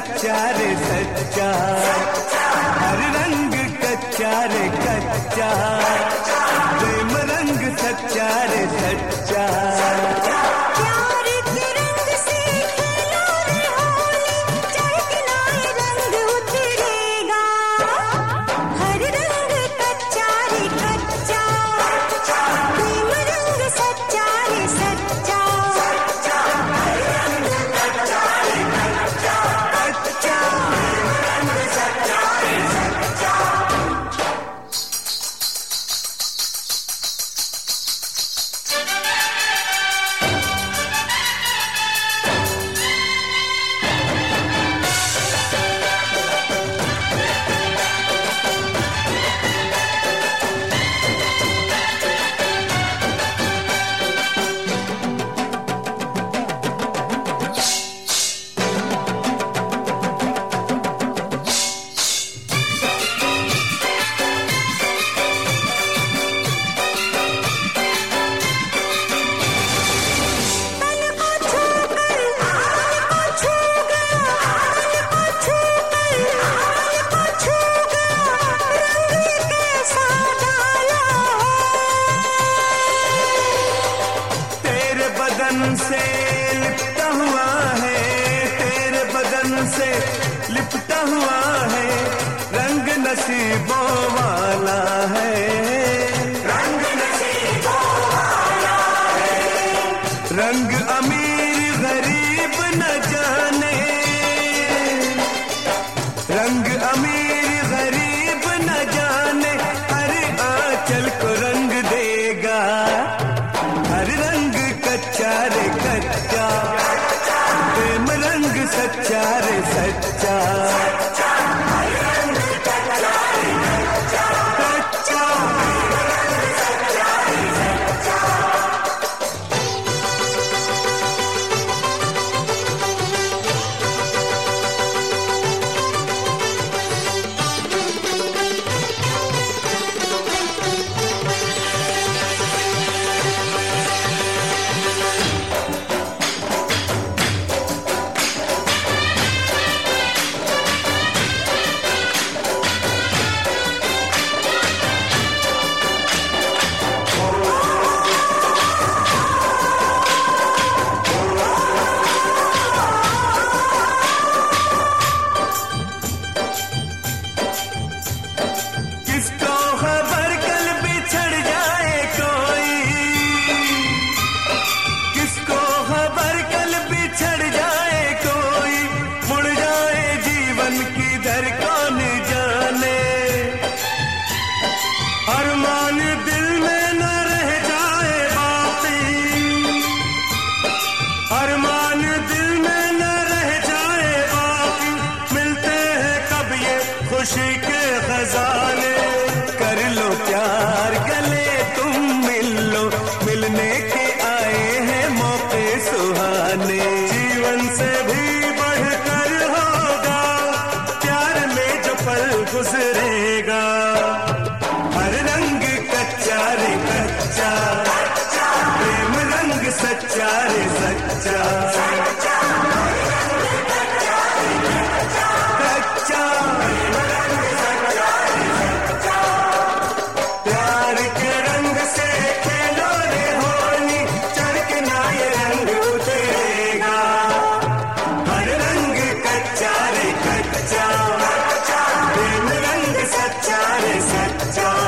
कच्चा रे सच्चा, हर रंग कच्चा रे कच्चा, प्रेम रंग सच्चा रे सच्चा। प्यार के रंग से खेलो रे होली, चढ़ना ये रंग उतरेगा, हर रंग कच्चा रे कच्चा, प्रेम रंग सच्चा रे सच्चा। से लिपटा हुआ है, तेरे बदन से लिपटा हुआ है, रंग नसीबों वाला है, रंग नसीबों वाला है, रंग अमीर गरीब न जाने, रंग अमीर गरीब न जाने, हर आंचल को रंग देगा, हर रंग कच्चा रे कच्चा, प्रेम रंग सच्चा रे सच्चा, हर रंग कच्चा रे कच्चा, कच्चा रंग सच्चा रे सच्चा। अरमान दिल में न रह जाए बाकी, अरमान दिल में न रह जाए बाकी, मिलते हैं कब ये खुशी के खजाने, कर लो प्यार गले तुम मिल लो, मिलने के आए हैं मौके सुहाने, जीवन से भी बढ़कर होगा प्यार में जो पल गुजरेगा, हर रंग कच्चा रे कच्चा, प्रेम रंग सच्चा रे सच्चा, कच्चा रंग सच्चा रे सच्चा। प्यार के रंग से खेलो रे होली, चढ़ना ये रंग उतरेगा, हर रंग कच्चा रे कच्चा, प्रेम रंग सच्चा रे सच्चा।